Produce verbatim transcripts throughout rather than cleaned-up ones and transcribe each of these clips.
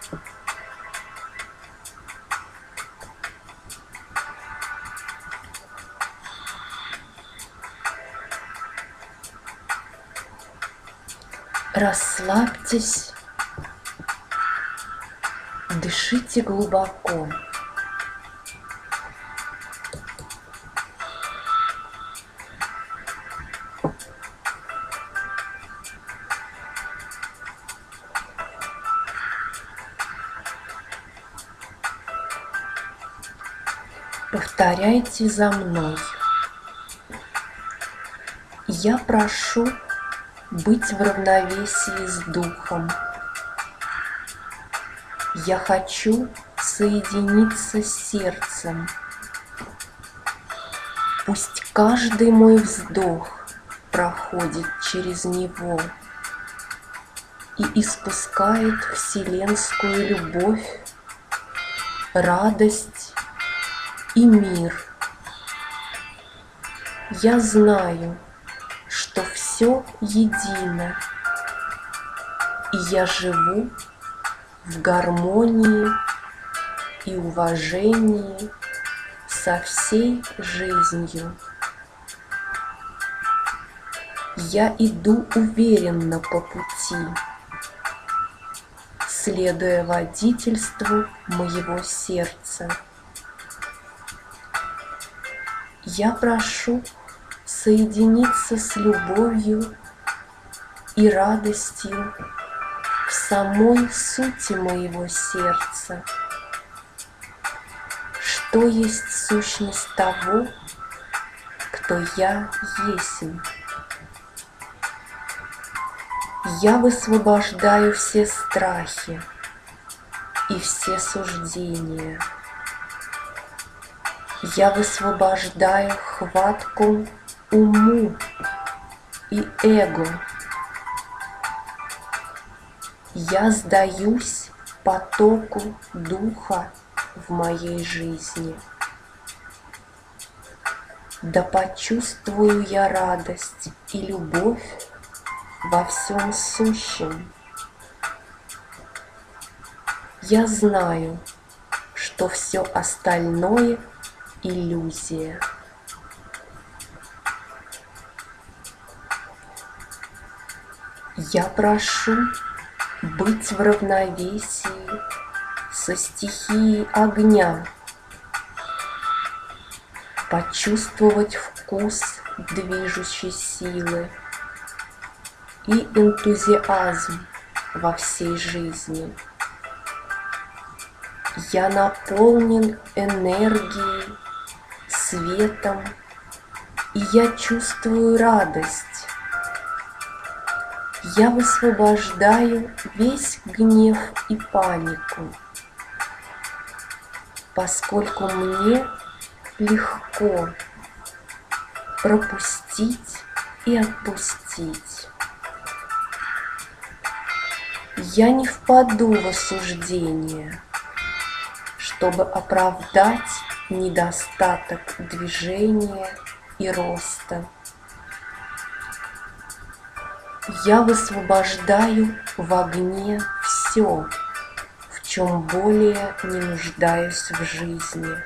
Расслабьтесь, дышите глубоко. Повторяйте за мной. Я прошу быть в равновесии с Духом. Я хочу соединиться с сердцем. Пусть каждый мой вздох проходит через него и испускает вселенскую любовь, радость и мир. Я знаю, что все едино, и я живу в гармонии и уважении со всей жизнью. Я иду уверенно по пути, следуя водительству моего сердца. Я прошу соединиться с любовью и радостью в самой сути моего сердца, что есть сущность того, кто я есть. Я высвобождаю все страхи и все суждения. Я высвобождаю хватку уму и эго. Я сдаюсь потоку Духа в моей жизни. Да почувствую я радость и любовь во всем сущем. Я знаю, что все остальное — иллюзия. Я прошу быть в равновесии со стихией огня, почувствовать вкус движущей силы и энтузиазм во всей жизни. Я наполнен энергией, светом, и я чувствую радость. Я высвобождаю весь гнев и панику, поскольку мне легко пропустить и отпустить. Я не впаду в осуждение, чтобы оправдать недостаток движения и роста. Я высвобождаю в огне все, в чем более не нуждаюсь в жизни,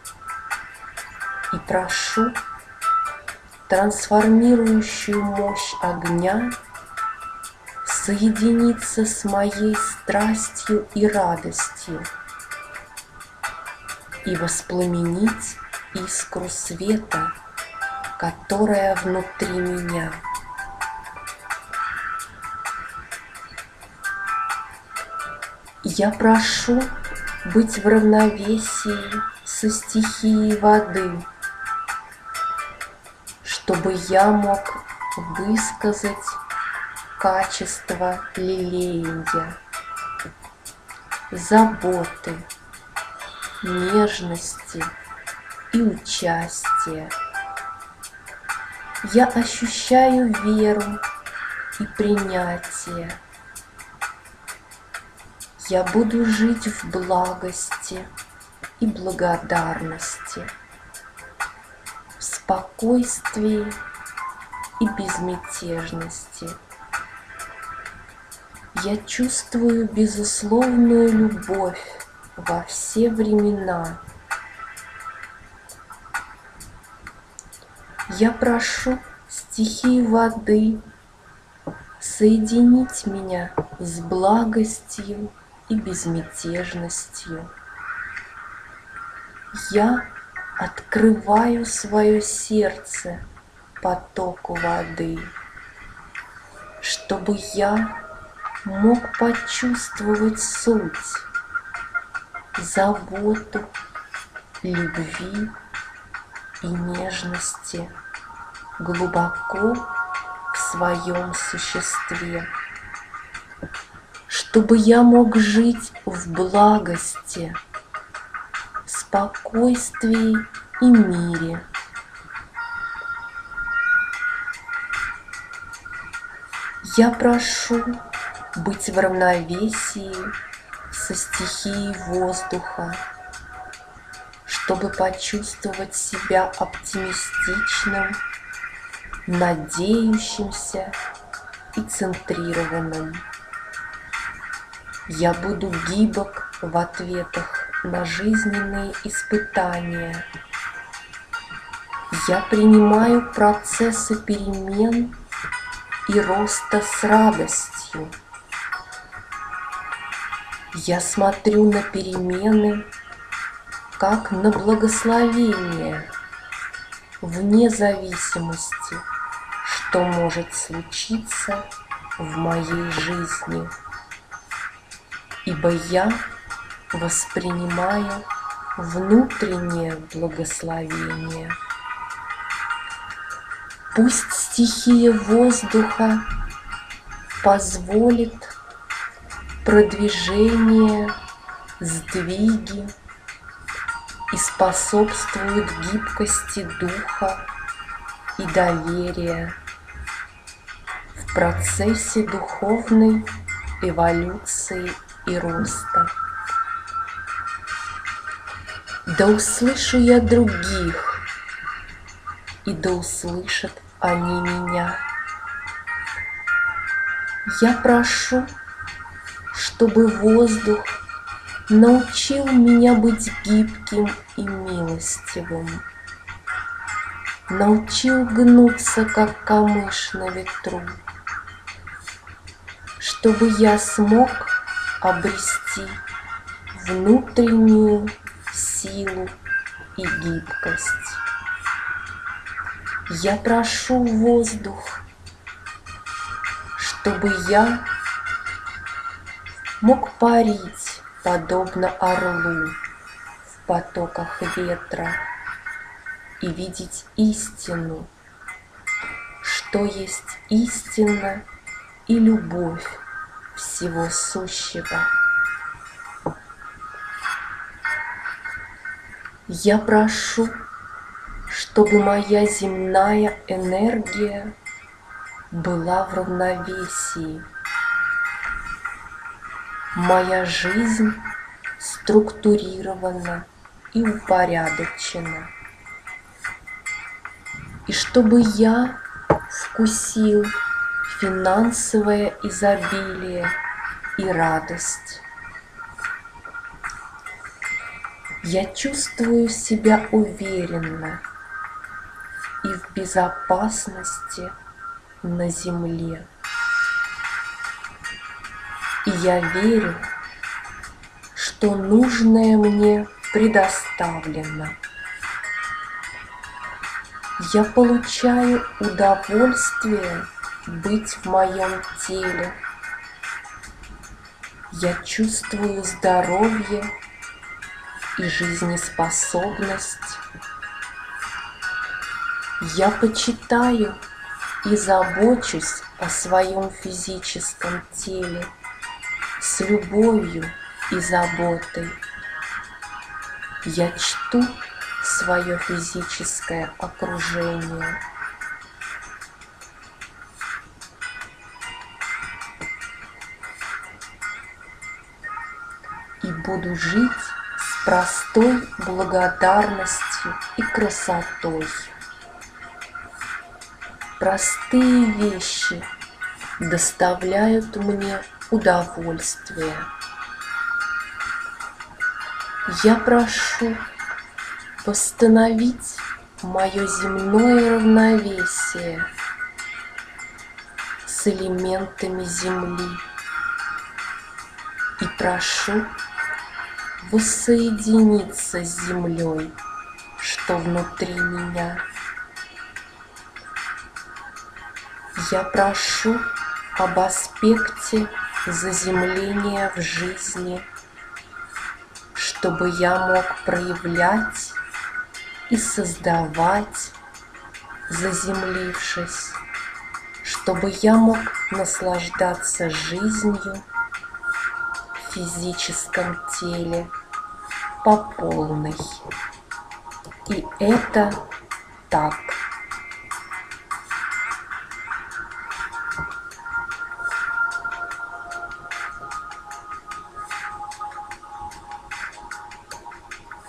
и прошу трансформирующую мощь огня соединиться с моей страстью и радостью и воспламенить искру света, которая внутри меня. Я прошу быть в равновесии со стихией воды, чтобы я мог высказать качество лелеяния, заботы, нежности и участия. Я ощущаю веру и принятие. Я буду жить в благости и благодарности, в спокойствии и безмятежности. Я чувствую безусловную любовь во все времена. Я прошу стихии воды соединить меня с благостью и безмятежностью. Я открываю свое сердце потоку воды, чтобы я мог почувствовать суть, заботу, любви и нежности глубоко в своем существе, чтобы я мог жить в благости, спокойствии и мире. Я прошу быть в равновесии со стихией воздуха, чтобы почувствовать себя оптимистичным, надеющимся и центрированным. Я буду гибок в ответах на жизненные испытания. Я принимаю процессы перемен и роста с радостью. Я смотрю на перемены как на благословение, вне зависимости, что может случиться в моей жизни, ибо я воспринимаю внутреннее благословение. Пусть стихия воздуха позволит продвижение, сдвиги и способствует гибкости духа и доверия в процессе духовной эволюции и роста. Да услышу я других, и да услышат они меня. Я прошу, чтобы воздух научил меня быть гибким и милостивым, научил гнуться, как камыш на ветру, чтобы я смог обрести внутреннюю силу и гибкость. Я прошу воздух, чтобы я мог парить, подобно орлу, в потоках ветра и видеть истину, что есть истина и любовь всего сущего. Я прошу, чтобы моя земная энергия была в равновесии, моя жизнь структурирована и упорядочена, и чтобы я вкусил финансовое изобилие и радость. Я чувствую себя уверенно и в безопасности на земле. И я верю, что нужное мне предоставлено. Я получаю удовольствие быть в моем теле. Я чувствую здоровье и жизнеспособность. Я почитаю и забочусь о своем физическом теле с любовью и заботой. Я чту свое физическое окружение. И буду жить с простой благодарностью и красотой. Простые вещи доставляют мне удовольствия. Я прошу восстановить мое земное равновесие с элементами Земли и прошу воссоединиться с Землей, что внутри меня. Я прошу об аспекте заземления в жизни, чтобы я мог проявлять и создавать, заземлившись, чтобы я мог наслаждаться жизнью в физическом теле по полной. И это так.